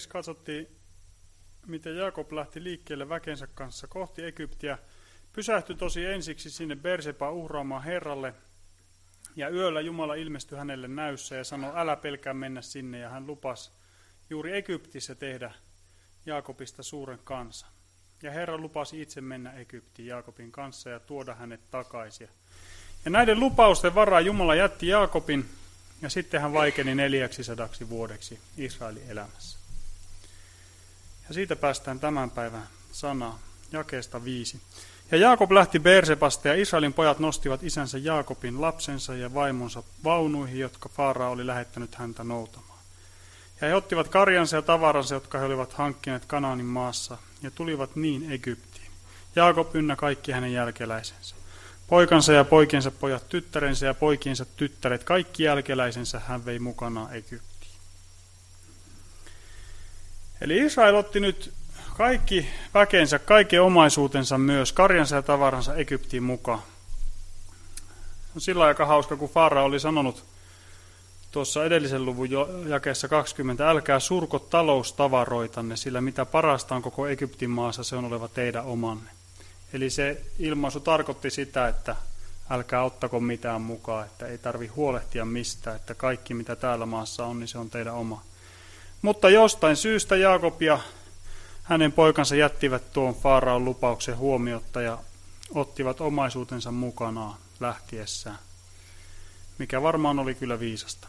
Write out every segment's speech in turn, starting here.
Viimeksi katsottiin, miten Jaakob lähti liikkeelle väkensä kanssa kohti Egyptiä. Pysähtyi tosi ensiksi sinne Beersebaan uhraamaan Herralle. Ja yöllä Jumala ilmestyi hänelle näyssä ja sanoi, älä pelkää mennä sinne. Ja hän lupasi juuri Egyptissä tehdä Jaakobista suuren kansan. Ja Herra lupasi itse mennä Egyptiin Jaakobin kanssa ja tuoda hänet takaisin. Ja näiden lupausten varaan Jumala jätti Jaakobin ja sitten hän vaikeni 400 vuodeksi Israelin elämässä. Ja siitä päästään tämän päivän sanaa, jakeesta 5. Ja Jaakob lähti Beersebasta ja Israelin pojat nostivat isänsä Jaakobin lapsensa ja vaimonsa vaunuihin, jotka Faara oli lähettänyt häntä noutamaan. Ja he ottivat karjansa ja tavaransa, jotka he olivat hankkineet Kanaanin maassa, ja tulivat niin Egyptiin. Jaakob ynnä kaikki hänen jälkeläisensä. Poikansa ja poikiensa pojat, tyttärensä ja poikiensa tyttäret, kaikki jälkeläisensä hän vei mukanaan Egyptiin. Eli Israel otti nyt kaikki väkensä, kaiken omaisuutensa myös, karjansa ja tavaransa Egyptiin mukaan. On sillä aika hauska, kun Faara oli sanonut tuossa edellisen luvun jakeessa 20, älkää surko taloustavaroitanne, sillä mitä parasta on koko Egyptin maassa, se on oleva teidän omanne. Eli se ilmaisu tarkoitti sitä, että älkää ottako mitään mukaan, että ei tarvitse huolehtia mistään, että kaikki mitä täällä maassa on, niin se on teidän oma. Mutta jostain syystä Jaakob ja hänen poikansa jättivät tuon Faaraon lupauksen huomiotta ja ottivat omaisuutensa mukanaan lähtiessään, mikä varmaan oli kyllä viisasta.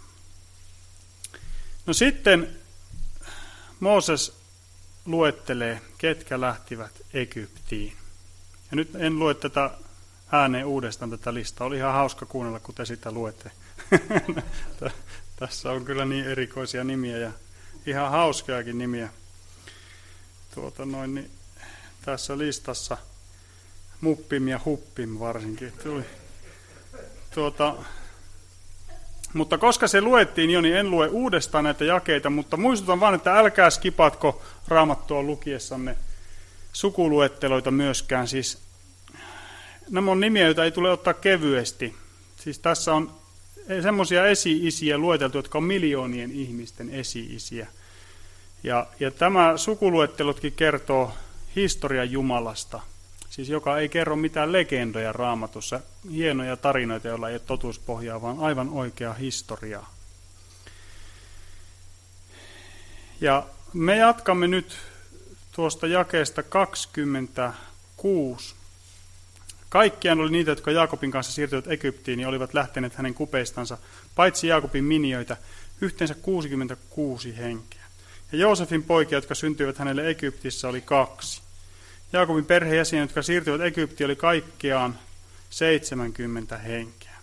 No sitten Mooses luettelee, ketkä lähtivät Egyptiin. Ja nyt en lue tätä ääneen uudestaan tätä listaa. Oli ihan hauska kuunnella, kun te sitä luette. Tässä on kyllä niin erikoisia nimiä ja ihan hauskiakin nimiä. Niin tässä listassa Muppim ja Huppim varsinkin tuli. Mutta koska se luettiin jo, niin en lue uudestaan näitä jakeita, mutta muistutan vaan, että älkää skipatko Raamattua lukiessanne sukuluetteloita myöskään. Siis nämä on nimiä, joita ei tule ottaa kevyesti. Siis tässä on semmoisia esi-isiä lueteltu, jotka on miljoonien ihmisten esi-isiä. Ja tämä sukuluettelotkin kertoo historian Jumalasta, siis joka ei kerro mitään legendoja Raamatussa, hienoja tarinoita, joilla ei ole totuuspohjaa, vaan aivan oikeaa historiaa. Ja me jatkamme nyt tuosta jakeesta 26. Kaikkiaan oli niitä, jotka Jaakobin kanssa siirtyivät Egyptiin ja olivat lähteneet hänen kupeistansa, paitsi Jaakobin miniöitä, yhteensä 66 henkeä. Ja Joosefin poikia, jotka syntyivät hänelle Egyptissä, oli 2. Jaakobin perheenjäseniä, jotka siirtyivät Egyptiin, oli kaikkiaan 70 henkeä.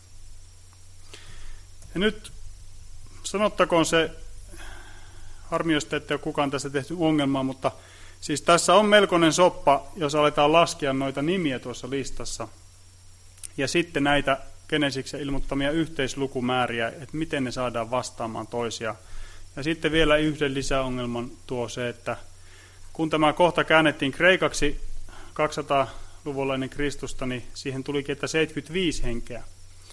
Ja nyt sanottakoon se, harmi jos te ette ole kukaan tästä tehty ongelmaa, mutta siis tässä on melkoinen soppa, jos aletaan laskea noita nimiä tuossa listassa. Ja sitten näitä Genesiksen ilmoittamia yhteislukumääriä, että miten ne saadaan vastaamaan toisiaan. Ja sitten vielä yhden lisäongelman tuo se, että kun tämä kohta käännettiin kreikaksi 200-luvulla ennen Kristusta, niin siihen tulikin, että 75 henkeä.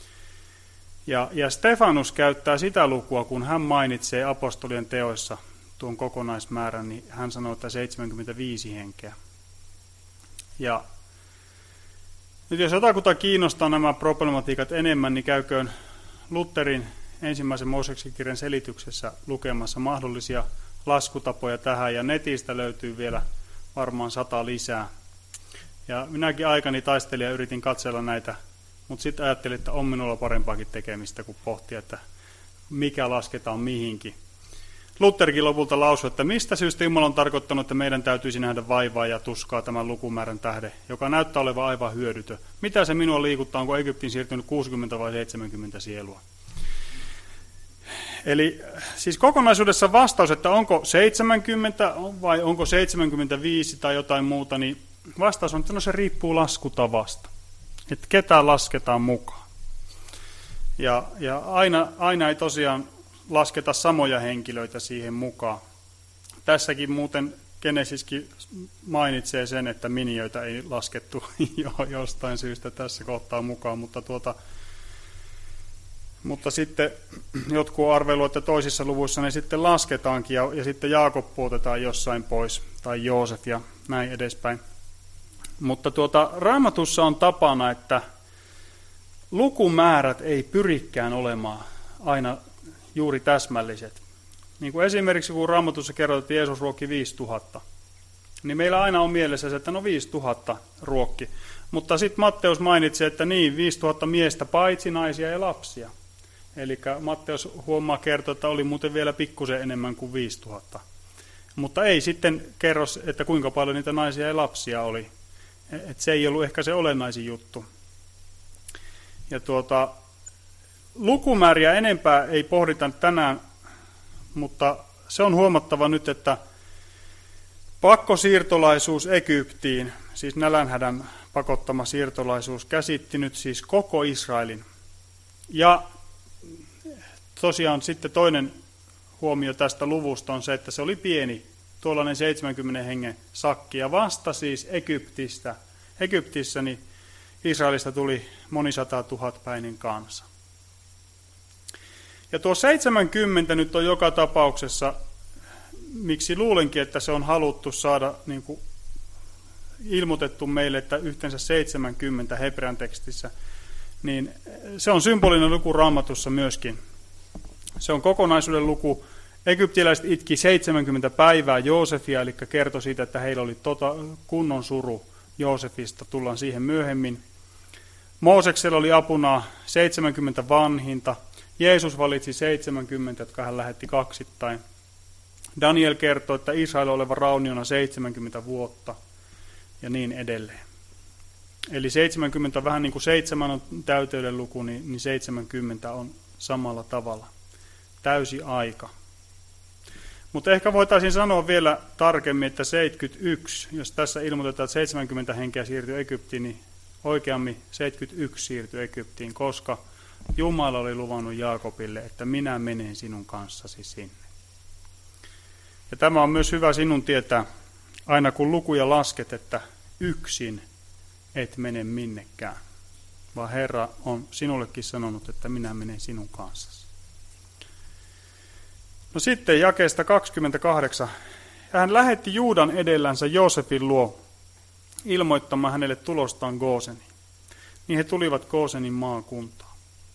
Ja Stefanus käyttää sitä lukua, kun hän mainitsee apostolien teoissa tuon kokonaismäärän, niin hän sanoo, että 75 henkeä. Ja nyt jos jotakuta kiinnostaa nämä problematiikat enemmän, niin käyköön Lutherin ensimmäisen Mooseksen kirjan selityksessä lukemassa mahdollisia laskutapoja tähän, ja netistä löytyy vielä varmaan 100 lisää. Ja minäkin aikani taistelin ja yritin katsella näitä, mutta sitten ajattelin, että on minulla parempaakin tekemistä kuin pohtia, että mikä lasketaan mihinkin. Lutherkin lopulta lausui, että mistä syystä Jumala on tarkoittanut, että meidän täytyisi nähdä vaivaa ja tuskaa tämän lukumäärän tähden, joka näyttää olevan aivan hyödytön. Mitä se minua liikuttaa, onko Egyptiin siirtynyt 60 vai 70 sielua? Eli siis kokonaisuudessa vastaus, että onko 70 vai onko 75 tai jotain muuta, niin vastaus on, että no se riippuu laskutavasta, että ketä lasketaan mukaan. Ja aina ei tosiaan lasketa samoja henkilöitä siihen mukaan. Tässäkin muuten Genesiskin mainitsee sen, että miniöitä ei laskettu jostain syystä tässä kohtaa mukaan, Mutta sitten jotkut on arvellut, että toisissa luvuissa ne sitten lasketaankin ja sitten Jaakob pudotetaan jossain pois, tai Joosef ja näin edespäin. Mutta Raamatussa on tapana, että lukumäärät ei pyrikään olemaan aina juuri täsmälliset. Niin kuin esimerkiksi kun Raamatussa kerrotaan, että Jeesus ruokki 5000, niin meillä aina on mielessä se, että 5000 ruokki. Mutta sitten Matteus mainitsi, että 5000 miestä paitsi naisia ja lapsia. Eli Matteus huomaa kertoa, että oli muuten vielä pikkusen enemmän kuin 5000. Mutta ei sitten kerro, että kuinka paljon niitä naisia ja lapsia oli. Et se ei ollut ehkä se olennaisin juttu. Ja lukumääriä enempää ei pohdita tänään, mutta se on huomattava nyt, että pakkosiirtolaisuus Egyptiin, siis nälänhädän pakottama siirtolaisuus, käsitti nyt siis koko Israelin. Ja tosiaan sitten toinen huomio tästä luvusta on se, että se oli pieni, tuollainen 70 hengen sakki. Ja vasta siis Egyptissä niin Israelista tuli monisata tuhatpäinen kansa. Ja tuo 70 nyt on joka tapauksessa, miksi luulenkin, että se on haluttu saada niin kuin ilmoitettu meille, että yhteensä 70 hebrean tekstissä, niin se on symbolinen luku Raamatussa myöskin. Se on kokonaisuuden luku. Egyptiläiset itki 70 päivää Joosefia, eli kertoi siitä, että heillä oli kunnon suru Joosefista, tullaan siihen myöhemmin. Mooseksella oli apuna 70 vanhinta. Jeesus valitsi 70, jotka hän lähetti kaksittain. Daniel kertoo, että Israel oleva rauniona 70 vuotta ja niin edelleen. Eli 70 vähän niin kuin 7 on täyteyden luku, niin 70 on samalla tavalla. Täysi aika. Mutta ehkä voitaisiin sanoa vielä tarkemmin, että 71, jos tässä ilmoitetaan, että 70 henkeä siirtyi Egyptiin, niin oikeammin 71 siirtyi Egyptiin, koska Jumala oli luvannut Jaakobille, että minä menen sinun kanssasi sinne. Ja tämä on myös hyvä sinun tietää, aina kun lukuja lasket, että yksin et mene minnekään, vaan Herra on sinullekin sanonut, että minä menen sinun kanssasi. No sitten jakeesta 28. Hän lähetti Juudan edellänsä Joosefin luo ilmoittamaan hänelle tulostaan Gooseniin. Niin he tulivat Goosenin maakuntaan.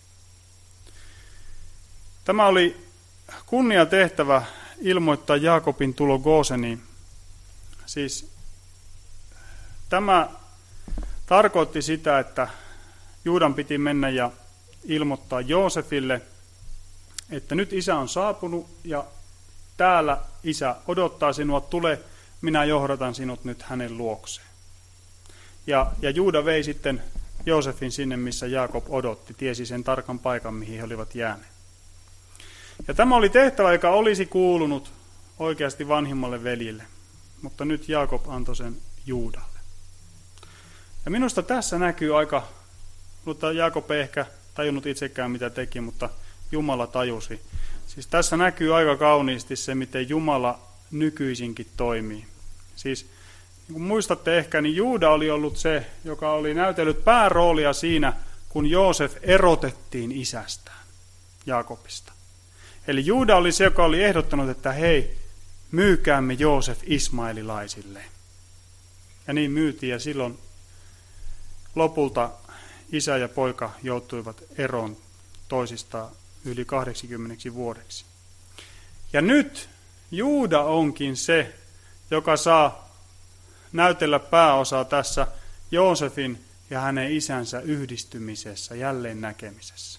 Tämä oli kunniatehtävä ilmoittaa Jaakobin tulo Gooseniin. Siis tämä tarkoitti sitä, että Juudan piti mennä ja ilmoittaa Joosefille, että nyt isä on saapunut ja täällä isä odottaa sinua, tule, minä johdatan sinut nyt hänen luokseen. Ja Juuda vei sitten Joosefin sinne, missä Jaakob odotti, tiesi sen tarkan paikan, mihin he olivat jääneet. Ja tämä oli tehtävä, joka olisi kuulunut oikeasti vanhimmalle veljille, mutta nyt Jaakob antoi sen Juudalle. Ja minusta tässä näkyy aika, mutta Jaakob ei ehkä tajunnut itsekään mitä teki, mutta Jumala tajusi. Siis tässä näkyy aika kauniisti se, miten Jumala nykyisinkin toimii. Siis niin kuin muistatte ehkä, niin Juuda oli ollut se, joka oli näytellyt pääroolia siinä, kun Joosef erotettiin isästään, Jaakobista. Eli Juuda oli se, joka oli ehdottanut, että hei, myykäämme Joosef ismaelilaisille. Ja niin myytiin, ja silloin lopulta isä ja poika joutuivat eroon toisistaan yli 80 vuodeksi. Ja nyt Juuda onkin se, joka saa näytellä pääosaa tässä Joosefin ja hänen isänsä yhdistymisessä, jälleen näkemisessä.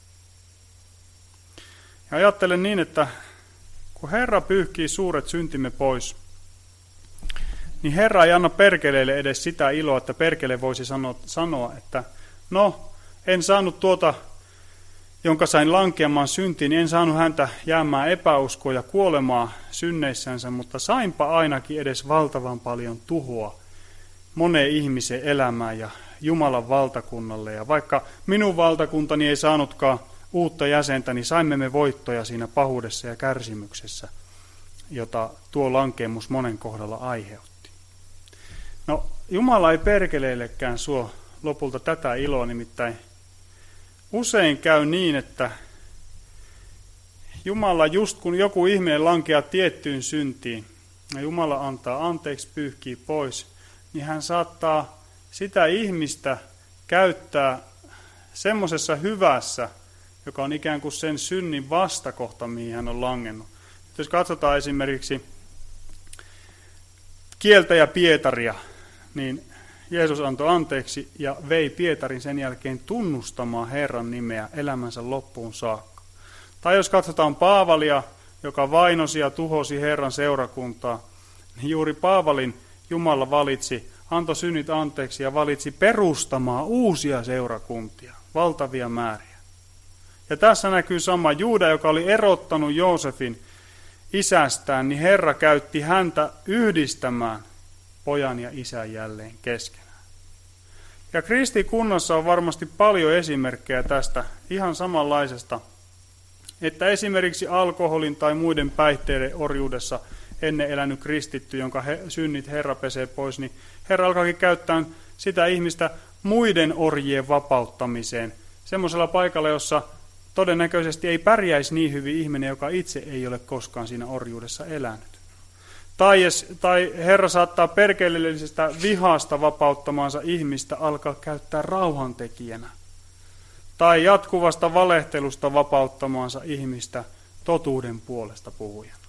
Ja ajattelen niin, että kun Herra pyyhkii suuret syntimme pois, niin Herra ei anna perkeleelle edes sitä iloa, että perkele voisi sanoa, että no, en saanut tuota, jonka sain lankeamaan syntiin, niin en saanut häntä jäämään epäuskoa ja kuolemaa synneissänsä, mutta sainpa ainakin edes valtavan paljon tuhoa moneen ihmisen elämään ja Jumalan valtakunnalle. Ja vaikka minun valtakuntani ei saanutkaan uutta jäsentä, niin saimme me voittoja siinä pahuudessa ja kärsimyksessä, jota tuo lankeemus monen kohdalla aiheutti. No, Jumala ei perkeleillekään suo lopulta tätä iloa, nimittäin usein käy niin, että Jumala just kun joku ihminen lankeaa tiettyyn syntiin, ja Jumala antaa anteeksi, pyyhkii pois, niin hän saattaa sitä ihmistä käyttää semmoisessa hyvässä, joka on ikään kuin sen synnin vastakohta, mihin hän on langennut. Jos katsotaan esimerkiksi kieltäjä Pietaria, niin Jeesus antoi anteeksi ja vei Pietarin sen jälkeen tunnustamaan Herran nimeä elämänsä loppuun saakka. Tai jos katsotaan Paavalia, joka vainosi ja tuhosi Herran seurakuntaa, niin juuri Paavalin Jumala valitsi, antoi synnit anteeksi ja valitsi perustamaan uusia seurakuntia, valtavia määriä. Ja tässä näkyy sama Juuda, joka oli erottanut Joosefin isästään, niin Herra käytti häntä yhdistämään pojan ja isän jälleen keskenään. Ja kristikunnassa on varmasti paljon esimerkkejä tästä ihan samanlaisesta, että esimerkiksi alkoholin tai muiden päihteiden orjuudessa ennen elänyt kristitty, jonka synnit Herra pesee pois, niin Herra alkaakin käyttää sitä ihmistä muiden orjien vapauttamiseen, semmoisella paikalla, jossa todennäköisesti ei pärjäisi niin hyvin ihminen, joka itse ei ole koskaan siinä orjuudessa elänyt. Tai Herra saattaa perkeleellisestä vihasta vapauttamaansa ihmistä alkaa käyttää rauhantekijänä. Tai jatkuvasta valehtelusta vapauttamaansa ihmistä totuuden puolesta puhujana.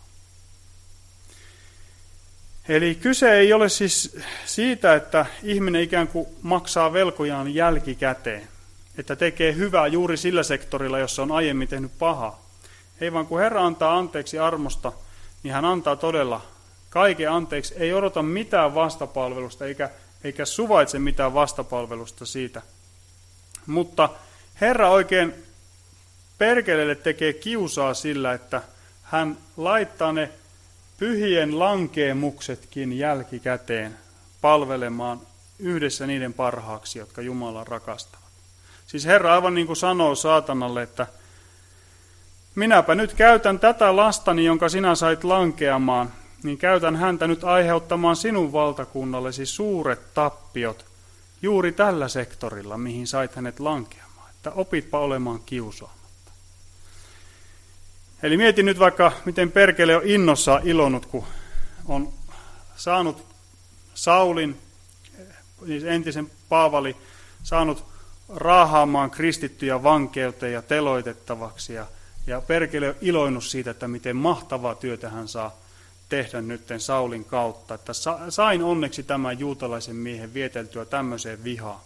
Eli kyse ei ole siis siitä, että ihminen ikään kuin maksaa velkojaan jälkikäteen, että tekee hyvää juuri sillä sektorilla, jossa on aiemmin tehnyt pahaa. Ei vaan kun Herra antaa anteeksi armosta, niin hän antaa todella kaiken anteeksi, ei odota mitään vastapalvelusta eikä suvaitse mitään vastapalvelusta siitä. Mutta Herra oikein perkeleelle tekee kiusaa sillä, että hän laittaa ne pyhien lankeemuksetkin jälkikäteen palvelemaan yhdessä niiden parhaaksi, jotka Jumalaa rakastavat. Siis Herra aivan niin kuin sanoo saatanalle, että minäpä nyt käytän tätä lastani, jonka sinä sait lankeamaan, niin käytän häntä nyt aiheuttamaan sinun valtakunnallesi suuret tappiot juuri tällä sektorilla, mihin sait hänet lankeamaan. Että opitpa olemaan kiusaamatta. Eli mietin nyt vaikka, miten perkele on innossaan ilonnut, kun on saanut Saulin, niin entisen Paavali, saanut raahaamaan kristittyjä vankeuteen ja teloitettavaksi. Ja perkele on iloinut siitä, että miten mahtavaa työtä hän saa tehdä nytten Saulin kautta. Että sain onneksi tämän juutalaisen miehen vieteltyä tämmöiseen vihaan.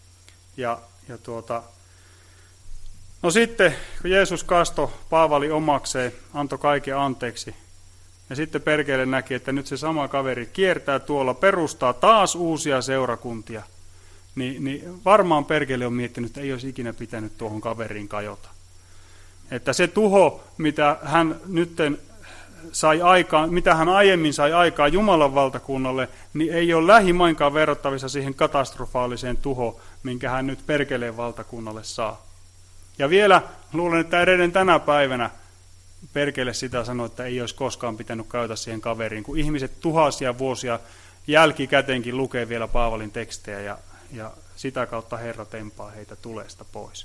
No sitten, kun Jeesus kastoi Paavali omakseen, antoi kaiken anteeksi. Ja sitten perkele näki, että nyt se sama kaveri kiertää tuolla, perustaa taas uusia seurakuntia. Niin varmaan perkele on miettinyt, että ei olisi ikinä pitänyt tuohon kaveriin kajota. Että se tuho, mitä hän nytten sai aikaan, mitä hän aiemmin sai aikaan Jumalan valtakunnalle, niin ei ole lähimainkaan verrattavissa siihen katastrofaaliseen tuhoon, minkä hän nyt perkeleen valtakunnalle saa. Ja vielä luulen, että edelleen tänä päivänä perkele sitä sanoi, että ei olisi koskaan pitänyt kajota siihen kaveriin, kun ihmiset tuhansia vuosia jälkikäteenkin lukee vielä Paavalin tekstejä ja sitä kautta Herra tempaa heitä tuleesta pois.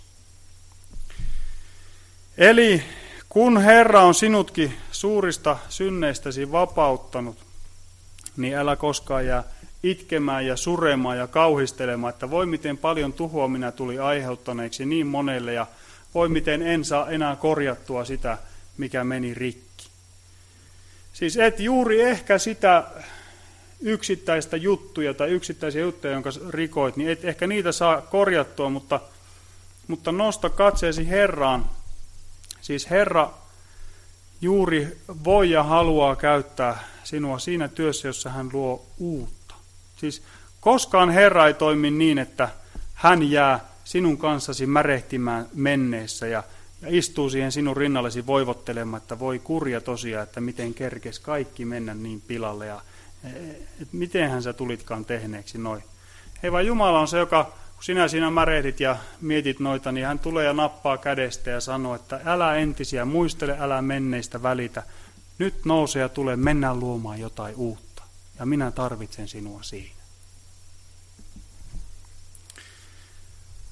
Eli kun Herra on sinutkin suurista synneistäsi vapauttanut, niin älä koskaan jää itkemään ja suremaan ja kauhistelemaan, että voi miten paljon tuhoa minä tuli aiheuttaneeksi niin monelle ja voi miten en saa enää korjattua sitä, mikä meni rikki. Siis et juuri ehkä sitä yksittäistä juttuja tai yksittäisiä juttuja, jonka rikoit, niin et ehkä niitä saa korjattua, mutta nosta katseesi Herraan. Siis Herra juuri voi ja haluaa käyttää sinua siinä työssä, jossa hän luo uutta. Siis koskaan Herra ei toimi niin, että hän jää sinun kanssasi märehtimään menneessä ja istuu siihen sinun rinnallesi voivottelemaan, että voi kurja tosiaan, että miten kerkesi kaikki mennä niin pilalle ja mitenhän sä tulitkaan tehneeksi noin. Ei vaan Jumala on se, joka kun sinä siinä märehdit ja mietit noita, niin hän tulee ja nappaa kädestä ja sanoo, että älä entisiä muistele, älä menneistä välitä. Nyt nouse ja tule, mennään luomaan jotain uutta. Ja minä tarvitsen sinua siinä.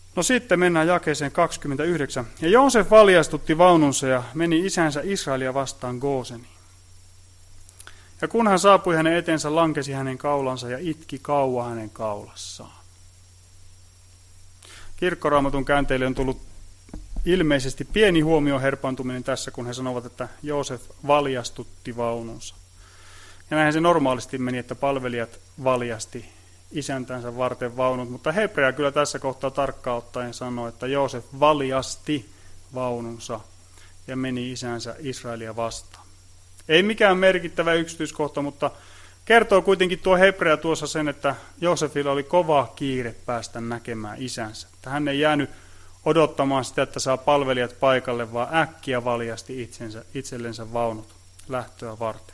No sitten mennään jakeeseen 29. Ja Joosef valjastutti vaununsa ja meni isänsä Israelia vastaan Gooseniin. Ja kun hän saapui hänen eteensä, lankesi hänen kaulansa ja itki kauan hänen kaulassaan. Kirkkoraamatun käänteille on tullut ilmeisesti pieni huomio herpaantuminen tässä, kun he sanovat, että Joosef valjastutti vaununsa. Ja näinhän se normaalisti meni, että palvelijat valjasti isäntänsä varten vaunut, mutta hebrea kyllä tässä kohtaa tarkkaan ottaen sanoo, että Joosef valjasti vaununsa ja meni isänsä Israelia vastaan. Ei mikään merkittävä yksityiskohta, mutta kertoo kuitenkin tuo hebrea tuossa sen, että Joosefilla oli kova kiire päästä näkemään isänsä. Että hän ei jäänyt odottamaan sitä, että saa palvelijat paikalle, vaan äkkiä valjasti itsellensä vaunut lähtöä varten.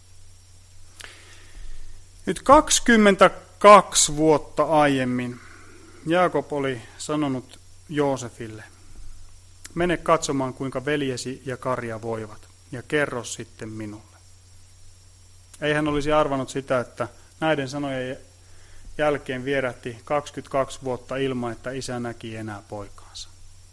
Nyt 22 vuotta aiemmin Jaakob oli sanonut Joosefille, mene katsomaan kuinka veljesi ja karja voivat ja kerro sitten minulle. Ei hän olisi arvannut sitä, että näiden sanojen jälkeen vierähti 22 vuotta ilman, että isä näki enää poikaansa.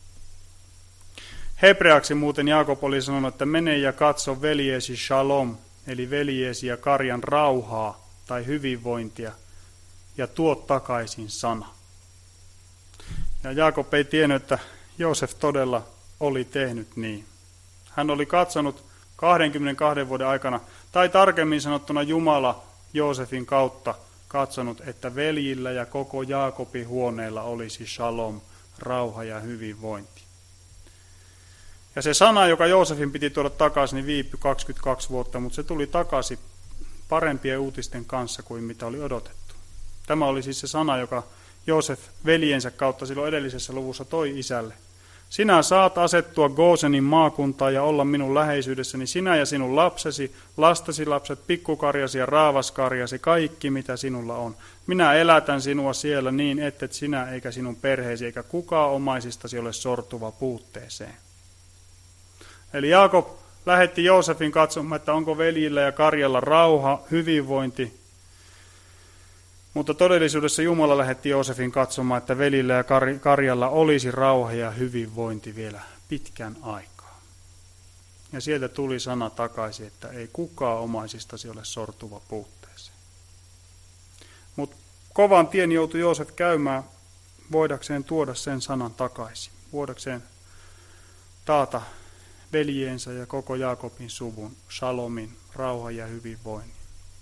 Hebreaksi muuten Jaakob oli sanonut, että mene ja katso veljesi shalom, eli veljesi ja karjan rauhaa tai hyvinvointia, ja tuo takaisin sana. Ja Jaakob ei tiennyt, että Joosef todella oli tehnyt niin. Hän oli katsonut 22 vuoden aikana, tai tarkemmin sanottuna Jumala Joosefin kautta katsonut, että veljillä ja koko Jaakobin huoneella olisi shalom, rauha ja hyvinvointi. Ja se sana, joka Joosefin piti tuoda takaisin, niin viipyi 22 vuotta, mutta se tuli takaisin parempien uutisten kanssa kuin mitä oli odotettu. Tämä oli siis se sana, joka Joosef veljensä kautta silloin edellisessä luvussa toi isälle. Sinä saat asettua Goosenin maakuntaan ja olla minun läheisyydessäni, sinä ja sinun lapsesi, lastesi lapset, pikkukarjasi ja raavaskarjasi, kaikki mitä sinulla on. Minä elätän sinua siellä niin, ettet sinä eikä sinun perheesi eikä kukaan omaisistasi ole sortuva puutteeseen. Eli Jaakob lähetti Joosefin katsomaan, että onko veljillä ja karjalla rauha, hyvinvointi. Mutta todellisuudessa Jumala lähetti Joosefin katsomaan, että veljillä ja karjalla olisi rauha ja hyvinvointi vielä pitkän aikaa. Ja sieltä tuli sana takaisin, että ei kukaan omaisistasi ole sortuva puutteeseen. Mutta kovan tien joutui Joosef käymään voidakseen tuoda sen sanan takaisin, voidakseen taata veljeensä ja koko Jaakobin suvun shalomin, rauhan ja hyvinvoinnin.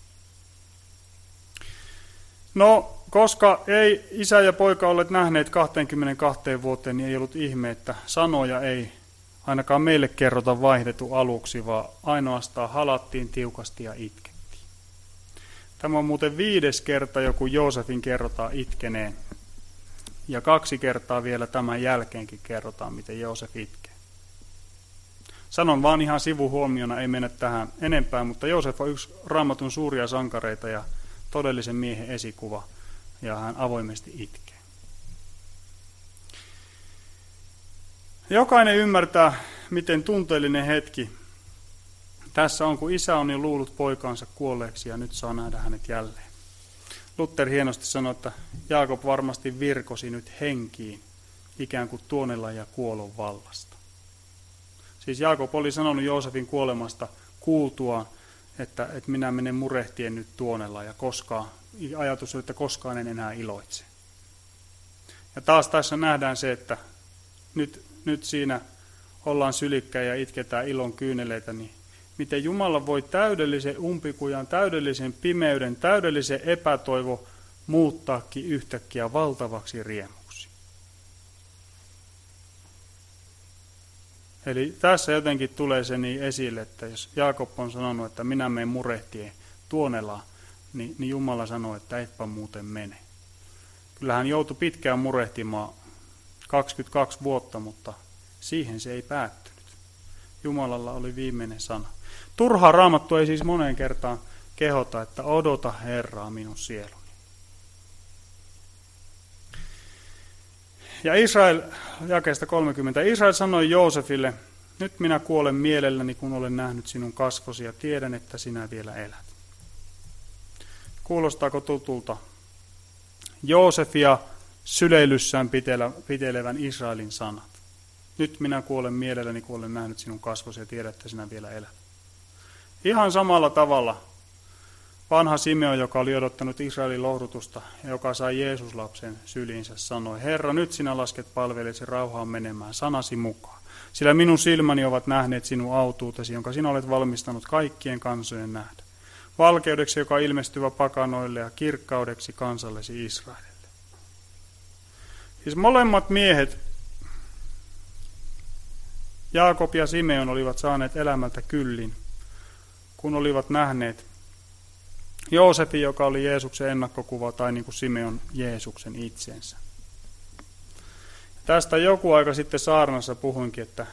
No, koska ei isä ja poika olleet nähneet 22 vuoteen, niin ei ollut ihme, että sanoja ei ainakaan meille kerrota vaihdettu aluksi, vaan ainoastaan halattiin tiukasti ja itkettiin. Tämä on muuten 5. kerta, joku Joosefin kerrotaan itkeneen. Ja 2 kertaa vielä tämän jälkeenkin kerrotaan, miten Joosef itkee. Sanon vaan ihan sivuhuomiona, ei mennä tähän enempää, mutta Joosef on yksi Raamatun suuria sankareita ja todellisen miehen esikuva, ja hän avoimesti itkee. Jokainen ymmärtää, miten tunteellinen hetki tässä on, kun isä on jo luullut poikaansa kuolleeksi ja nyt saa nähdä hänet jälleen. Luther hienosti sanoi, että Jaakob varmasti virkosi nyt henkiin, ikään kuin tuonella ja kuolon vallasta. Siis Jaakob oli sanonut Joosefin kuolemasta kuultuaan, että minä menen murehtien nyt tuonella ja ajatus oli, että koskaan en enää iloitse. Ja taas tässä nähdään se, että nyt siinä ollaan sylikkäin ja itketään ilon kyyneleitä, niin miten Jumala voi täydellisen umpikujan, täydellisen pimeyden, täydellisen epätoivo muuttaakin yhtäkkiä valtavaksi riemuksi. Eli tässä jotenkin tulee se niin esille, että jos Jaakob on sanonut, että minä menen murehtien tuonelaan, niin Jumala sanoo, että etpä muuten mene. Kyllä hän joutui pitkään murehtimaan 22 vuotta, mutta siihen se ei päättynyt. Jumalalla oli viimeinen sana. Turhaa Raamattu ei siis moneen kertaan kehota, että odota Herraa minun sieluni. Ja Israel, jakeesta 30, Israel sanoi Joosefille, nyt minä kuolen mielelläni, kun olen nähnyt sinun kasvosi ja tiedän, että sinä vielä elät. Kuulostaako tutulta? Joosefia syleilyssään pitelevän Israelin sanat. Nyt minä kuolen mielelläni, kun olen nähnyt sinun kasvosi ja tiedät, että sinä vielä elät. Ihan samalla tavalla vanha Simeon, joka oli odottanut Israelin lohdutusta ja joka sai Jeesus-lapsen syliinsä, sanoi, Herra, nyt sinä lasket palvelijasi rauhaan menemään sanasi mukaan. Sillä minun silmäni ovat nähneet sinun autuutesi, jonka sinä olet valmistanut kaikkien kansojen nähdä. Valkeudeksi, joka ilmestyvä pakanoille ja kirkkaudeksi kansallesi Israelille. Siis molemmat miehet, Jaakob ja Simeon, olivat saaneet elämältä kyllin, kun olivat nähneet Joosefin, joka oli Jeesuksen ennakkokuva, tai niin kuin Simeon Jeesuksen itsensä. Tästä joku aika sitten saarnassa puhuinkin, että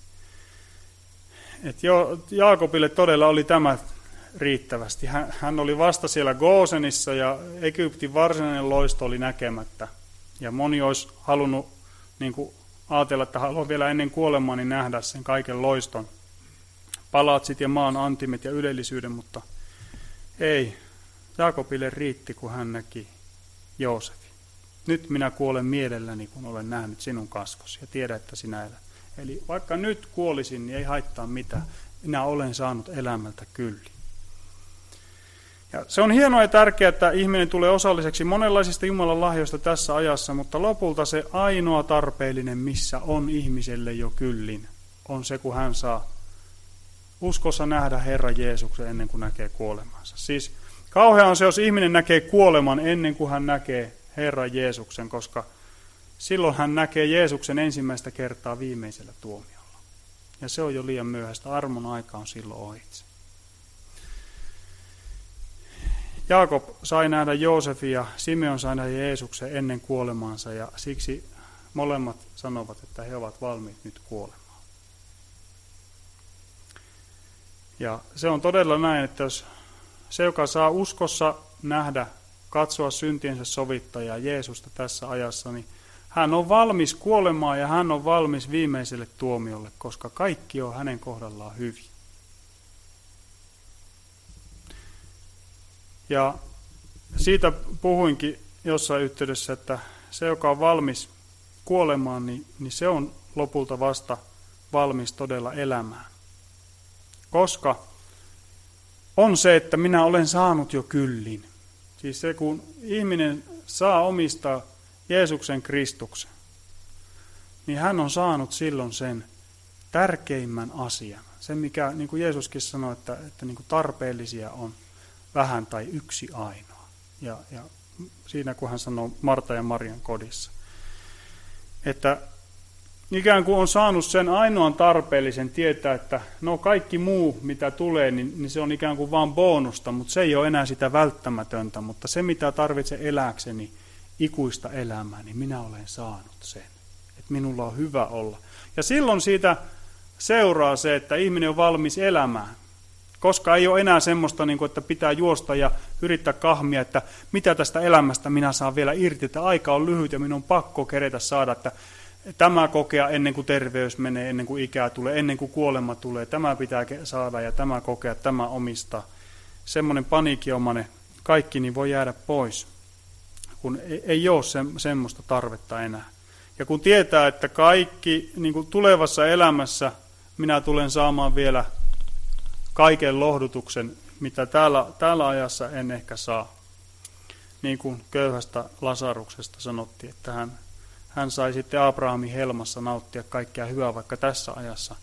Jaakobille todella oli tämä riittävästi. Hän oli vasta siellä Goosenissa ja Egyptin varsinainen loisto oli näkemättä. Ja moni olisi halunnut niin kuin ajatella, että haluan vielä ennen kuolemaani nähdä sen kaiken loiston. Palatsit ja maan antimet ja ylellisyyden, mutta ei. Jaakobille riitti, kun hän näki Joosefin. Nyt minä kuolen mielelläni, kun olen nähnyt sinun kasvosi ja tiedän, että sinä elät. Eli vaikka nyt kuolisin, niin ei haittaa mitään. Minä olen saanut elämältä kyllin. Ja se on hienoa ja tärkeää, että ihminen tulee osalliseksi monenlaisista Jumalan lahjoista tässä ajassa, mutta lopulta se ainoa tarpeellinen, missä on ihmiselle jo kyllin, on se, kun hän saa uskossa nähdä Herran Jeesuksen ennen kuin näkee kuolemansa. Siis kauhea on se, jos ihminen näkee kuoleman ennen kuin hän näkee Herran Jeesuksen, koska silloin hän näkee Jeesuksen ensimmäistä kertaa viimeisellä tuomiolla. Ja se on jo liian myöhäistä. Armon aika on silloin ohitse. Jaakob sai nähdä Joosefin ja Simeon sai nähdä Jeesuksen ennen kuolemaansa ja siksi molemmat sanovat, että he ovat valmiit nyt kuolemaan. Ja se on todella näin, että jos se, joka saa uskossa nähdä, katsoa syntiensä sovittajaa Jeesusta tässä ajassa, niin hän on valmis kuolemaan ja hän on valmis viimeiselle tuomiolle, koska kaikki on hänen kohdallaan hyvin. Ja siitä puhuinkin jossain yhteydessä, että se, joka on valmis kuolemaan, niin se on lopulta vasta valmis todella elämään. Koska on se, että minä olen saanut jo kyllin. Siis se, kun ihminen saa omistaa Jeesuksen Kristuksen, niin hän on saanut silloin sen tärkeimmän asian. Se, mikä, niin kuin Jeesuskin sanoi, että niin kuin tarpeellisia on vähän tai yksi ainoa. Ja siinä, kun hän sanoo Marta ja Marian kodissa. Että ikään kuin on saanut sen ainoan tarpeellisen tietää, että no kaikki muu, mitä tulee, niin se on ikään kuin vaan bonusta, mutta se ei ole enää sitä välttämätöntä. Mutta se, mitä tarvitsen elääkseni ikuista elämää, niin minä olen saanut sen. Että minulla on hyvä olla. Ja silloin siitä seuraa se, että ihminen on valmis elämään. Koska ei ole enää semmoista, että pitää juosta ja yrittää kahmia, että mitä tästä elämästä minä saan vielä irti, että aika on lyhyt ja minun on pakko keretä saada, että tämä kokea ennen kuin terveys menee, ennen kuin ikää tulee, ennen kuin kuolema tulee, tämä pitää saada ja tämä kokea, tämä omistaa. Semmoinen paniikinomainen kaikki niin voi jäädä pois, kun ei ole semmoista tarvetta enää. Ja kun tietää, että kaikki niin kuin tulevassa elämässä minä tulen saamaan vielä kaiken lohdutuksen, mitä täällä ajassa en ehkä saa. Niin kuin köyhästä Lasaruksesta sanottiin, että hän sai sitten Abrahamin helmassa nauttia kaikkea hyvää, vaikka tässä ajassa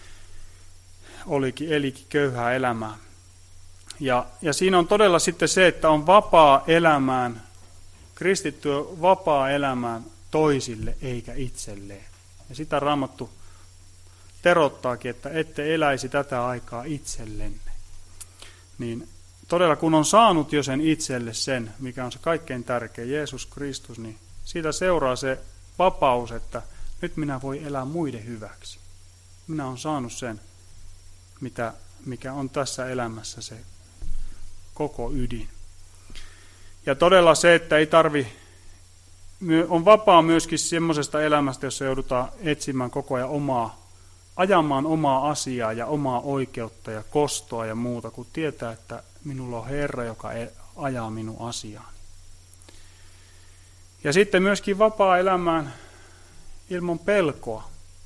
elikin köyhää elämää. Ja siinä on todella sitten se, että on vapaa elämään, kristitty vapaa elämään toisille eikä itselleen. Ja sitä Raamattu terottaakin, että ette eläisi tätä aikaa itsellenne. Niin todella kun on saanut jo sen itselle sen, mikä on se kaikkein tärkein, Jeesus Kristus, niin siitä seuraa se vapaus, että nyt minä voin elää muiden hyväksi. Minä olen saanut sen, mikä on tässä elämässä se koko ydin. Ja todella se, että ei on vapaa myöskin semmoisesta elämästä, jossa joudutaan etsimään koko ajan ajamaan omaa asiaa ja omaa oikeutta ja kostoa ja muuta, kun tietää, että minulla on Herra, joka ajaa minun asiaani. Ja sitten myöskin vapaa elämään ilman pelkoa.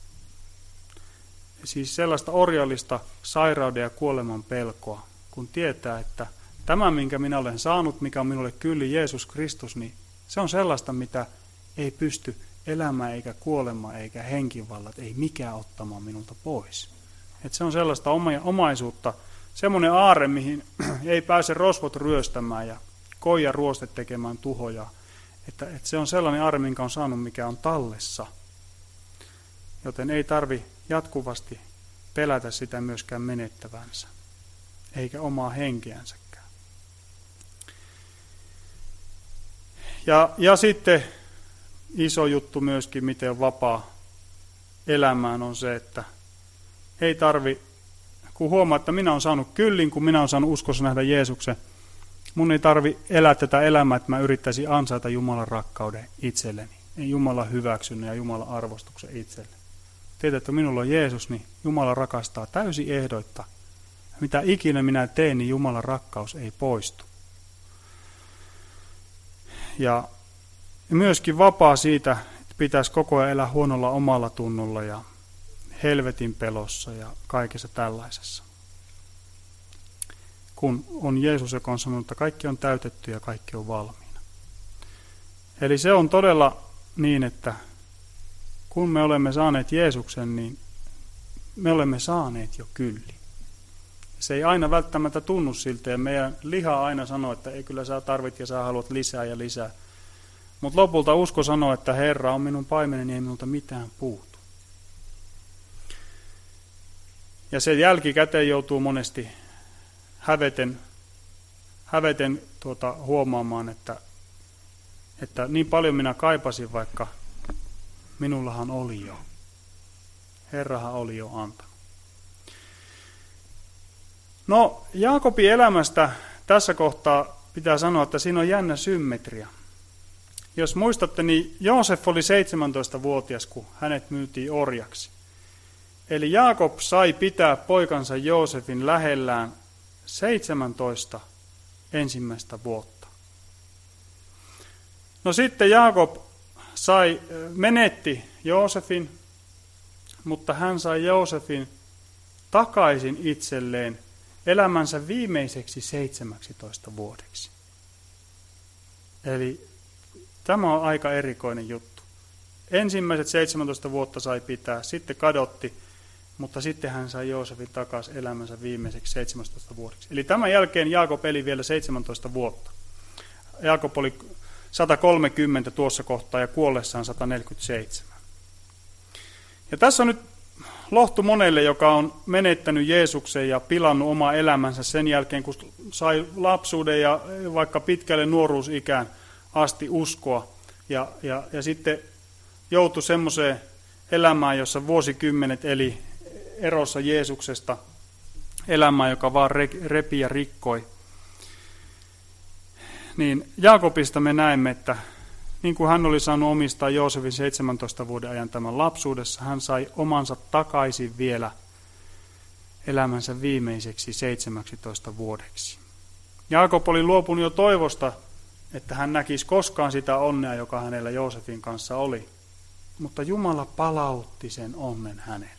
Siis sellaista orjallista sairauden ja kuoleman pelkoa, kun tietää, että tämä, minkä minä olen saanut, mikä on minulle kyllin Jeesus Kristus, niin se on sellaista, mitä ei pysty elämä eikä kuolema eikä henkivallat, ei mikään ottamaan minulta pois. Että se on sellaista omaisuutta, semmoinen aarre, mihin ei pääse rosvot ryöstämään ja koija ruoste tekemään tuhoja. Että se on sellainen aarre, minkä on saanut, mikä on tallessa. Joten ei tarvi jatkuvasti pelätä sitä myöskään menettävänsä, eikä omaa henkeänsäkään. Ja sitten iso juttu myöskin, miten vapaa elämään on se, että ei tarvi, kun huomaa, että minä olen saanut kyllin, kun minä olen saanut uskossa nähdä Jeesuksen, mun ei tarvi elää tätä elämää, että mä yrittäisin ansaita Jumalan rakkauden itselleni, Jumalan hyväksynnän ja Jumalan arvostuksen itselleni. Tiedät, että minulla on Jeesus, niin Jumala rakastaa täysin ehdoitta. Mitä ikinä minä teen, niin Jumalan rakkaus ei poistu. Ja myöskin vapaa siitä, että pitäisi koko ajan elää huonolla omalla tunnolla ja helvetin pelossa ja kaikessa tällaisessa. Kun on Jeesus, joka on sanonut, että kaikki on täytetty ja kaikki on valmiina. Eli se on todella niin, että kun me olemme saaneet Jeesuksen, niin me olemme saaneet jo kyllin. Se ei aina välttämättä tunnu siltä, ja meidän liha aina sanoo, että ei kyllä sä tarvit ja sä haluat lisää ja lisää. Mutta lopulta usko sanoo, että Herra on minun paimeneni, ei minulta mitään puutu. Ja se jälkikäteen joutuu monesti häveten huomaamaan, että niin paljon minä kaipasin, vaikka minullahan oli jo. Herrahan oli jo antanut. No, Jaakobin elämästä tässä kohtaa pitää sanoa, että siinä on jännä symmetria. Jos muistatte, niin Joosef oli 17-vuotias, kun hänet myytiin orjaksi. Eli Jaakob sai pitää poikansa Joosefin lähellään 17 ensimmäistä vuotta. No sitten Jaakob menetti Joosefin, mutta hän sai Joosefin takaisin itselleen elämänsä viimeiseksi 17 vuodeksi. Eli tämä on aika erikoinen juttu. Ensimmäiset 17 vuotta sai pitää, sitten kadotti, mutta sitten hän sai Joosefin takaisin elämänsä viimeiseksi 17 vuodeksi. Eli tämän jälkeen Jaakob eli vielä 17 vuotta. Jaakob oli 130 tuossa kohtaa ja kuollessaan 147. Ja tässä on nyt lohtu monelle, joka on menettänyt Jeesuksen ja pilannut omaa elämänsä sen jälkeen, kun sai lapsuuden ja vaikka pitkälle nuoruusikään asti uskoa. Ja sitten joutui semmoiseen elämään, jossa vuosikymmenet eli erossa Jeesuksesta, elämään, joka vaan repi ja rikkoi. Niin Jaakobista me näemme, että niin kuin hän oli saanut omistaa Joosefin 17 vuoden ajan tämän lapsuudessa, hän sai omansa takaisin vielä elämänsä viimeiseksi 17 vuodeksi. Jaakob oli luopunut jo toivosta, että hän näkisi koskaan sitä onnea, joka hänellä Joosefin kanssa oli. Mutta Jumala palautti sen onnen hänelle.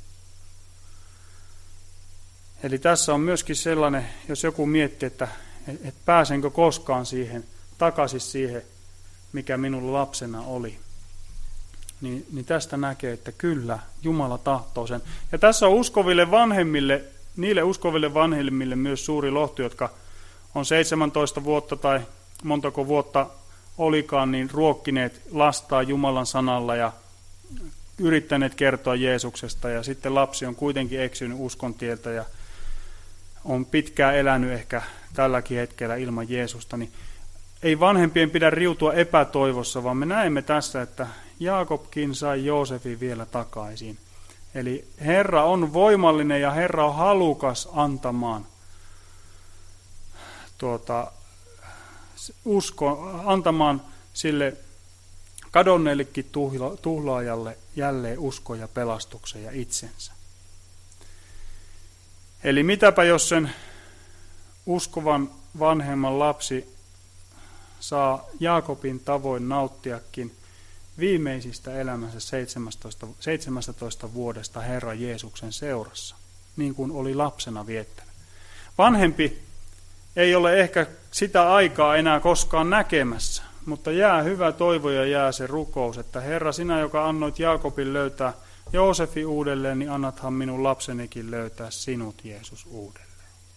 Eli tässä on myöskin sellainen, jos joku miettii, että pääsenkö koskaan takaisin siihen, mikä minulla lapsena oli, niin tästä näkee, että kyllä, Jumala tahtoo sen. Ja tässä on niille uskoville vanhemmille myös suuri lohtu, jotka on 17 vuotta tai montako vuotta olikaan, niin ruokkineet lastaa Jumalan sanalla ja yrittäneet kertoa Jeesuksesta. Ja sitten lapsi on kuitenkin eksynyt uskon tieltä ja on pitkään elänyt ehkä tälläkin hetkellä ilman Jeesusta, niin ei vanhempien pidä riutua epätoivossa, vaan me näemme tässä, että Jaakobkin sai Joosefin vielä takaisin. Eli Herra on voimallinen ja Herra on halukas antamaan antamaan sille kadonneellekin tuhlaajalle jälleen uskon ja pelastuksen ja itsensä. Eli mitäpä jos sen uskovan vanhemman lapsi saa Jaakobin tavoin nauttiakin viimeisistä elämänsä 17 vuodesta Herran Jeesuksen seurassa, niin kuin oli lapsena viettänyt. Vanhempi ei ole ehkä sitä aikaa enää koskaan näkemässä, mutta jää hyvä toivo ja jää se rukous, että Herra, sinä, joka annoit Jaakobin löytää Joosefin uudelleen, niin annathan minun lapsenikin löytää sinut, Jeesus, uudelleen.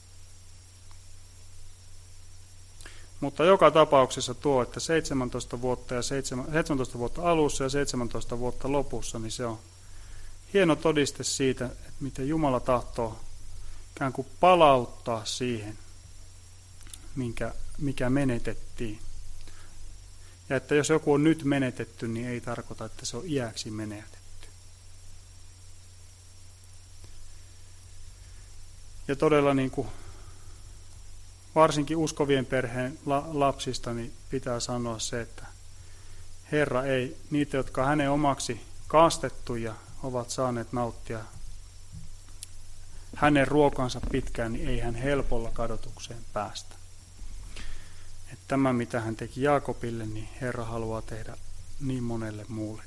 Mutta joka tapauksessa tuo, että 17 vuotta alussa ja 17 vuotta lopussa, niin se on hieno todiste siitä, että miten Jumala tahtoo ikään kuin palauttaa siihen, mikä menetettiin. Ja että jos joku on nyt menetetty, niin ei tarkoita, että se on iäksi menetetty. Ja todella niin kuin varsinkin uskovien perheen lapsista niin pitää sanoa se, että Herra ei niitä, jotka hänen omaksi kastettuja ovat saaneet nauttia hänen ruokansa pitkään, niin ei hän helpolla kadotukseen päästä. Että tämä, mitä hän teki Jaakobille, niin Herra haluaa tehdä niin monelle muullekin.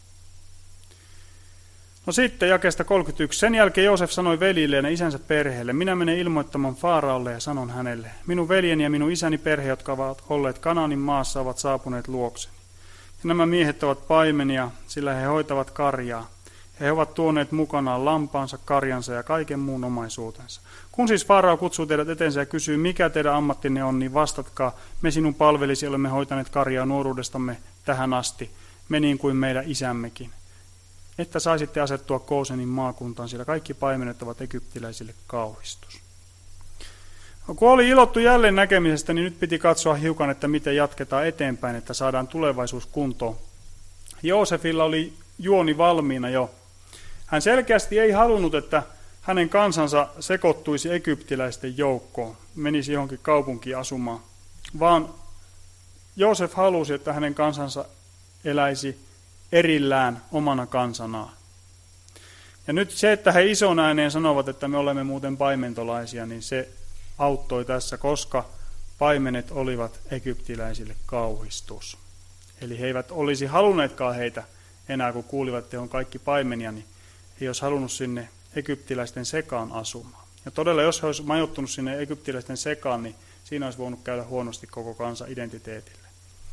No sitten jakeesta 31. Sen jälkeen Joosef sanoi veljilleen ja isänsä perheelle, minä menen ilmoittamaan Faaraolle ja sanon hänelle, minun veljeni ja minun isäni perhe, jotka ovat olleet Kanaanin maassa, ovat saapuneet luokseni. Ja nämä miehet ovat paimenia, sillä he hoitavat karjaa. He ovat tuoneet mukanaan lampaansa, karjansa ja kaiken muun omaisuutensa. Kun siis Faarao kutsuu teidät eteensä ja kysyy, mikä teidän ammattinne on, niin vastatkaa, me sinun palvelisi olemme hoitaneet karjaa nuoruudestamme tähän asti, me niin kuin meidän isämmekin. Että saisitte asettua Goosenin maakuntaan, sillä kaikki paimenet ovat egyptiläisille kauhistus. Kun oli ilottu jälleen näkemisestä, niin nyt piti katsoa hiukan, että miten jatketaan eteenpäin, että saadaan tulevaisuus kuntoon. Joosefilla oli juoni valmiina jo. Hän selkeästi ei halunnut, että hänen kansansa sekoittuisi egyptiläisten joukkoon, menisi johonkin kaupunkiin asumaan, vaan Joosef halusi, että hänen kansansa eläisi erillään omana kansanaan. Ja nyt se, että he ison ääneen sanovat, että me olemme muuten paimentolaisia, niin se auttoi tässä, koska paimenet olivat egyptiläisille kauhistus. Eli he eivät olisi halunneetkaan heitä enää, kun kuulivat, että he on kaikki paimenia, niin he olisi halunnut sinne egyptiläisten sekaan asumaan. Ja todella, jos he olisi majoittunut sinne egyptiläisten sekaan, niin siinä olisi voinut käydä huonosti koko kansan identiteetille.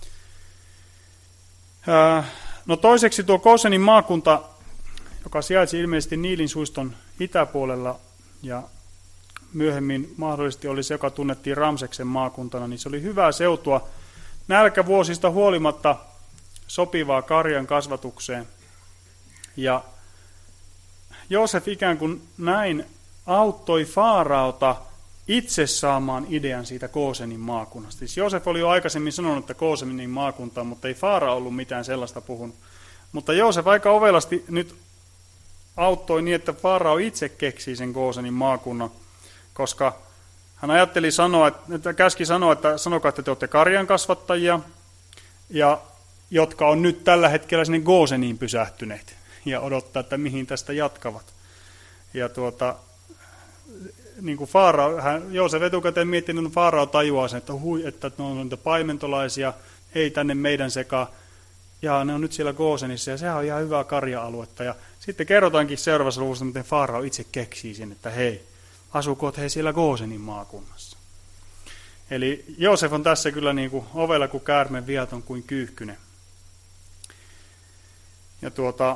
No toiseksi tuo Goosenin maakunta, joka sijaitsi ilmeisesti Niilin suiston itäpuolella ja myöhemmin mahdollisesti oli se, joka tunnettiin Ramseksen maakuntana, niin se oli hyvää seutua nälkävuosista huolimatta sopivaa karjan kasvatukseen. Ja Joosef ikään kuin näin auttoi Faaraota itse saamaan idean siitä Goosenin maakunnasta. Siis Joosef oli jo aikaisemmin sanonut, että Goosenin maakunta, mutta ei Faarao ollut mitään sellaista puhunut. Mutta Joosef aika ovelasti nyt auttoi niin, että Faarao itse keksii sen Goosenin maakunnan, koska hän ajatteli sanoa, että käski sanoa, että sanokaa, että te olette karjan kasvattajia, ja jotka on nyt tällä hetkellä sinne Gooseniin pysähtyneet ja odottaa, että mihin tästä jatkavat. Ja niin kuin Joosef etukäteen miettinyt, että Faarao tajuaa sen, että ne on niitä paimentolaisia, ei tänne meidän sekaan, ja ne on nyt siellä Goosenissa, ja sehän on ihan hyvää karja-aluetta. Ja sitten kerrotaankin seuraavassa luvussa, miten Faarao itse keksii sen, että hei, asukoot he siellä Goosenin maakunnassa. Eli Joosef on tässä kyllä niin kuin ovella kuin käärme, viaton kuin kyyhkynen. Ja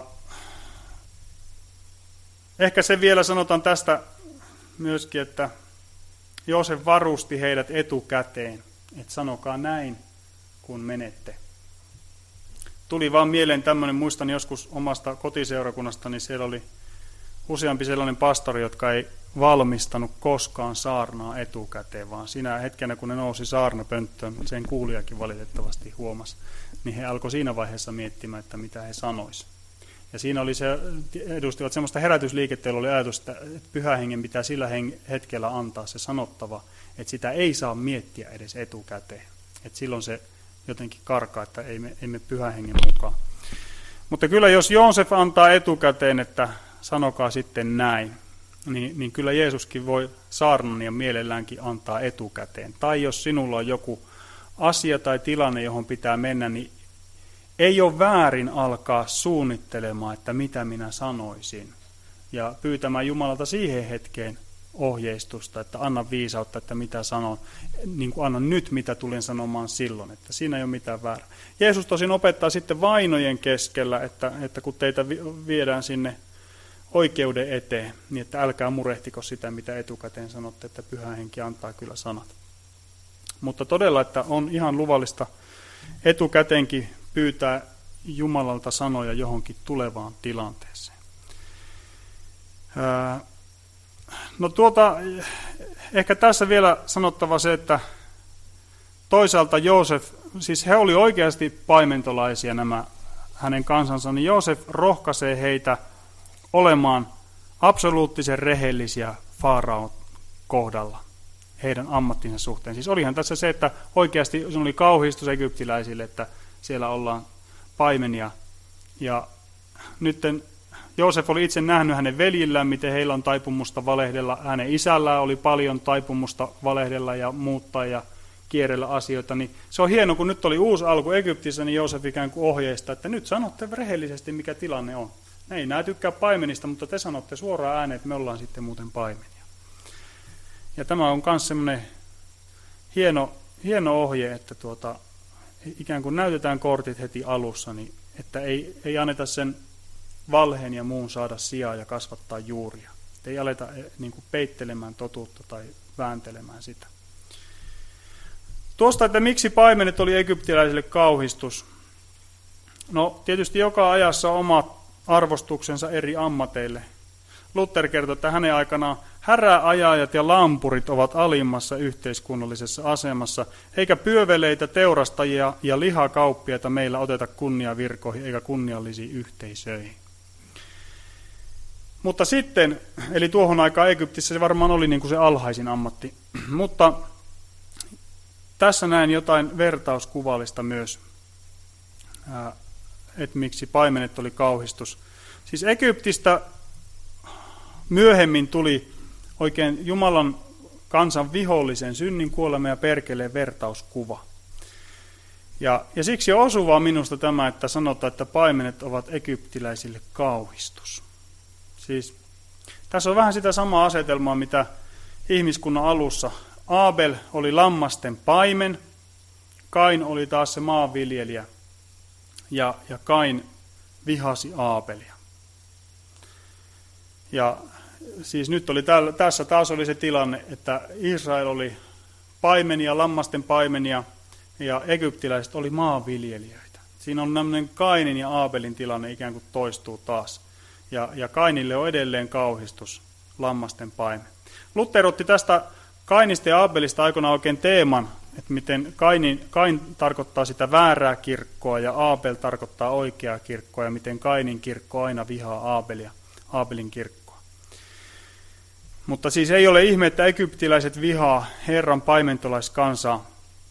ehkä se vielä sanotaan tästä myöskin, että Joosef varusti heidät etukäteen, että sanokaa näin, kun menette. Tuli vaan mieleen tämmöinen, muistan joskus omasta kotiseurakunnasta, niin siellä oli useampi sellainen pastori, jotka ei valmistanut koskaan saarnaa etukäteen, vaan siinä hetkenä, kun ne nousi saarnapönttöön, sen kuulijakin valitettavasti huomasi, niin he alkoi siinä vaiheessa miettimään, että mitä he sanoisivat. Ja siinä oli edustivat semmoista herätysliikettä, jolla oli ajatus, että Pyhän Hengen pitää sillä hetkellä antaa se sanottava, että sitä ei saa miettiä edes etukäteen. Että silloin se jotenkin karkaa, että ei me Pyhän Hengen mukaan. Mutta kyllä jos Joosef antaa etukäteen, että sanokaa sitten näin, niin kyllä Jeesuskin voi saarnan ja mielelläänkin antaa etukäteen. Tai jos sinulla on joku asia tai tilanne, johon pitää mennä, niin ei ole väärin alkaa suunnittelemaan, että mitä minä sanoisin. Ja pyytämään Jumalalta siihen hetkeen ohjeistusta, että anna viisautta, että mitä sanon, niin kuin annan nyt, mitä tulen sanomaan silloin, että siinä ei ole mitään väärää. Jeesus tosin opettaa sitten vainojen keskellä, että kun teitä viedään sinne oikeuden eteen, niin että älkää murehtiko sitä, mitä etukäteen sanotte, että Pyhä Henki antaa kyllä sanat. Mutta todella, että on ihan luvallista etukäteenkin pyytää Jumalalta sanoja johonkin tulevaan tilanteeseen. No ehkä tässä vielä sanottava se, että toisaalta Joosef, siis he oli oikeasti paimentolaisia nämä hänen kansansa, niin Joosef rohkaisee heitä olemaan absoluuttisen rehellisiä Faaraon kohdalla heidän ammattinsa suhteen. Siis olihan tässä se, että oikeasti se oli kauhistus egyptiläisille, että siellä ollaan paimenia. Ja nyt Joosef oli itse nähnyt hänen veljillään, miten heillä on taipumusta valehdella. Hänen isällään oli paljon taipumusta valehdella ja muuttaa ja kierrellä asioita. Niin se on hieno, kun nyt oli uusi alku Egyptissä, niin Joosef ikään kuin ohjeistaa, että nyt sanotte rehellisesti, mikä tilanne on. Ne ei nää tykkää paimenista, mutta te sanotte suoraan ääneen, että me ollaan sitten muuten paimenia. Ja tämä on myös semmoinen hieno ohje, että ikään kuin näytetään kortit heti alussa, niin että ei anneta sen valheen ja muun saada sijaa ja kasvattaa juuria. Että ei aleta niin kuin peittelemään totuutta tai vääntelemään sitä. Tuosta, että miksi paimenet oli egyptiläisille kauhistus. No tietysti joka ajassa on omat arvostuksensa eri ammateille. Luther kertoi, että hänen aikanaan häräajajat ja lampurit ovat alimmassa yhteiskunnallisessa asemassa, eikä pyöveleitä, teurastajia ja lihakauppiaita meillä oteta kunniavirkoihin eikä kunniallisiin yhteisöihin. Mutta sitten, eli tuohon aikaan Egyptissä se varmaan oli niin kuin se alhaisin ammatti, mutta tässä näen jotain vertauskuvallista myös, että miksi paimenet oli kauhistus. Siis Egyptistä myöhemmin tuli oikein Jumalan kansan vihollisen synnin, kuoleman ja perkeleen vertauskuva. Ja siksi on osuvaa minusta tämä, että sanotaan, että paimenet ovat egyptiläisille kauhistus. Siis tässä on vähän sitä samaa asetelmaa, mitä ihmiskunnan alussa. Aabel oli lammasten paimen, Kain oli taas se maanviljelijä ja Kain vihasi Aabelia. Ja siis nyt oli tässä taas oli se tilanne, että Israel oli paimenia, lammasten paimenia ja egyptiläiset oli maanviljelijöitä. Siinä on tämmöinen Kainin ja Aabelin tilanne ikään kuin toistuu taas. Ja Kainille on edelleen kauhistus, lammasten paimen. Luther otti tästä Kainista ja Aabelista aikoinaan oikein teeman, että miten Kain tarkoittaa sitä väärää kirkkoa ja Aabel tarkoittaa oikeaa kirkkoa ja miten Kainin kirkko aina vihaa Aabelin kirkkoa. Mutta siis ei ole ihme, että egyptiläiset vihaa Herran paimentolaiskansaa,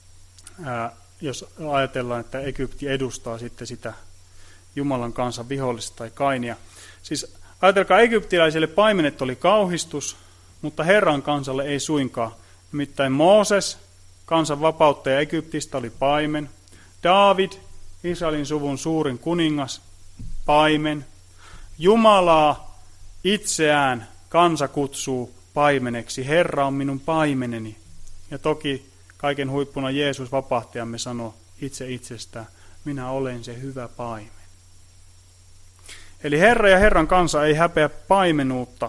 jos ajatellaan, että Egypti edustaa sitten sitä Jumalan kansan vihollista tai Kainia. Siis ajatelkaa, egyptiläisille paimenet oli kauhistus, mutta Herran kansalle ei suinkaan. Nimittäin Mooses, kansan vapauttaja Egyptistä, oli paimen. Daavid, Israelin suvun suurin kuningas, paimen. Jumalaa itseään kansa kutsuu paimeneksi. Herra on minun paimeneni. Ja toki kaiken huippuna Jeesus vapahtajamme sanoo itse itsestään, minä olen se hyvä paimen. Eli Herra ja Herran kansa ei häpeä paimenuutta.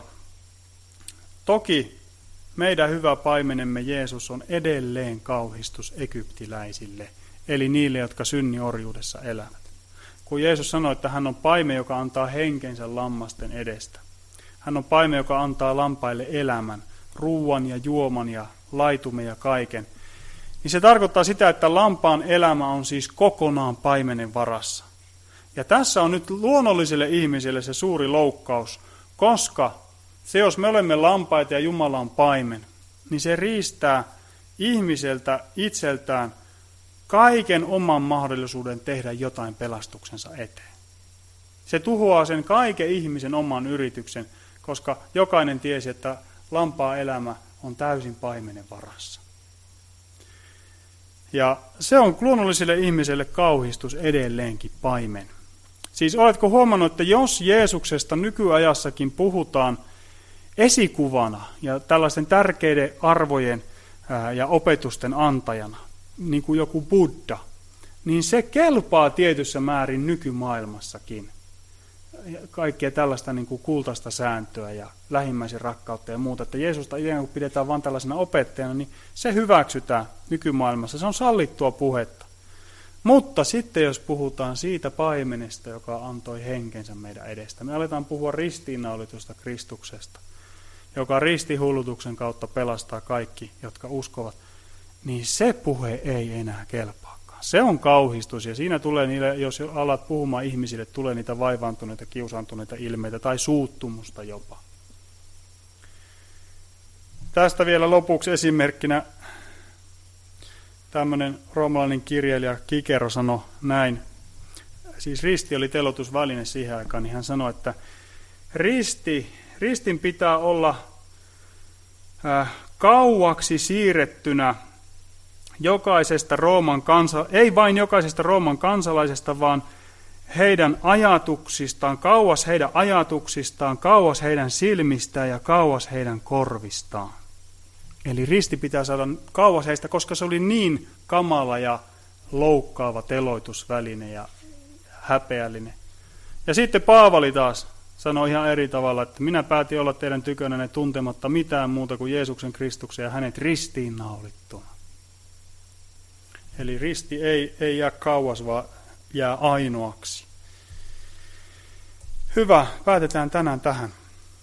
Toki meidän hyvä paimenemme Jeesus on edelleen kauhistus egyptiläisille, eli niille, jotka synniorjuudessa elävät. Kun Jeesus sanoi, että hän on paimen, joka antaa henkensä lammasten edestä. Hän on paimen, joka antaa lampaille elämän, ruuan ja juoman ja laitumen ja kaiken. Niin se tarkoittaa sitä, että lampaan elämä on siis kokonaan paimenen varassa. Ja tässä on nyt luonnolliselle ihmiselle se suuri loukkaus, koska se, jos me olemme lampaita ja Jumala on paimen, niin se riistää ihmiseltä itseltään kaiken oman mahdollisuuden tehdä jotain pelastuksensa eteen. Se tuhoaa sen kaiken ihmisen oman yrityksen, koska jokainen tiesi, että lampaan elämä on täysin paimenen varassa. Ja se on luonnolliselle ihmiselle kauhistus edelleenkin, paimen. Siis oletko huomannut, että jos Jeesuksesta nykyajassakin puhutaan esikuvana ja tällaisten tärkeiden arvojen ja opetusten antajana, niin kuin joku Buddha, niin se kelpaa tietyssä määrin nykymaailmassakin. Kaikkea tällaista niin kuin kultaista sääntöä ja lähimmäisen rakkautta ja muuta. Että Jeesusta ikään kuin pidetään vain tällaisena opettajana, niin se hyväksytään nykymaailmassa. Se on sallittua puhetta. Mutta sitten jos puhutaan siitä paimenesta, joka antoi henkensä meidän edestä, me aletaan puhua ristiinnaulitusta Kristuksesta, joka ristihullutuksen kautta pelastaa kaikki, jotka uskovat, niin se puhe ei enää kelpaakaan. Se on kauhistus, ja siinä tulee niille, jos alat puhumaan ihmisille, tulee niitä vaivaantuneita, kiusaantuneita ilmeitä tai suuttumusta jopa. Tästä vielä lopuksi esimerkkinä tämmöinen roomalainen kirjailija Kikero sanoi näin. Siis risti oli teloitusväline siihen aikaan, niin hän sanoi, että ristin pitää olla kauaksi siirrettynä jokaisesta ei vain jokaisesta Rooman kansalaisesta, vaan heidän ajatuksistaan, kauas heidän silmistään ja kauas heidän korvistaan. Eli risti pitää saada kauas heistä, koska se oli niin kamala ja loukkaava teloitusväline ja häpeällinen. Ja sitten Paavali taas sanoi ihan eri tavalla, että minä päätin olla teidän tykönänne tuntematta mitään muuta kuin Jeesuksen Kristuksen ja hänet ristiinnaulittuna. Eli risti ei jää kauas, vaan jää ainoaksi. Hyvä, päätetään tänään tähän.